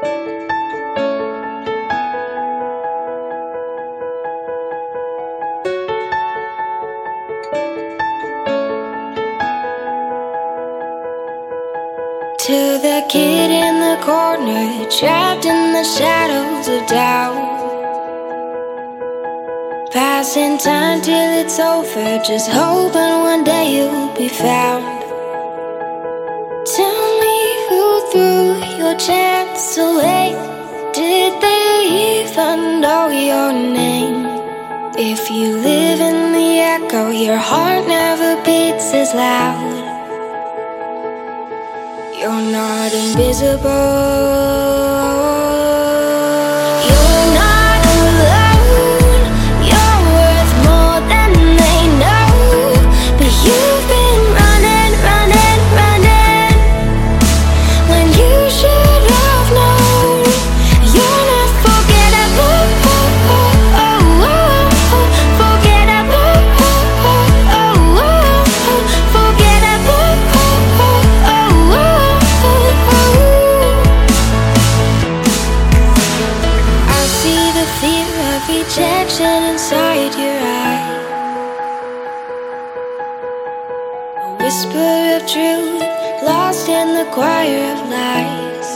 To the kid in the corner, trapped in the shadows of doubt, passing time till it's over, just hoping one day you'll be found. Tell me who threw your chance away. Did they even know your name? If you live in the echo, your heart never beats as loud. You're not invisible. You're not alone. You're worth more than they know. But you've been running, running, running when you should have known. You're not forgettable. Forgettable. Rejection inside your eye, a whisper of truth lost in the choir of lies.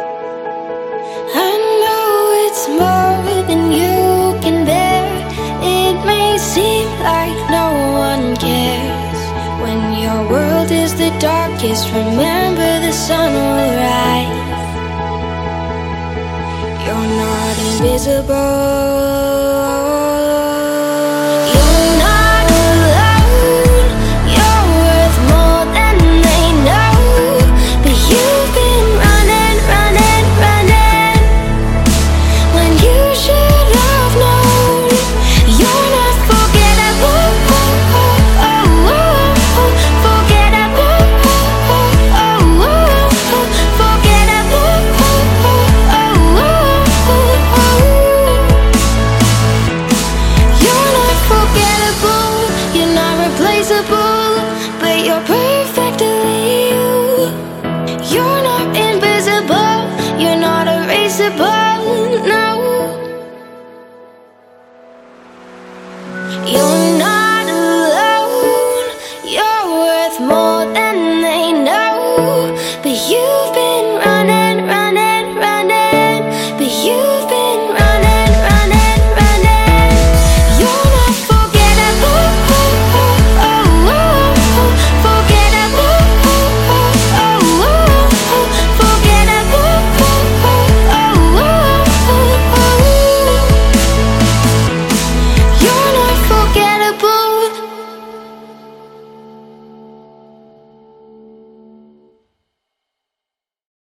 I know it's more than you can bear. It may seem like no one cares. When your world is the darkest, remember the sun will rise. You're not invisible. But you're perfectly you. You're not invisible, you're not erasable.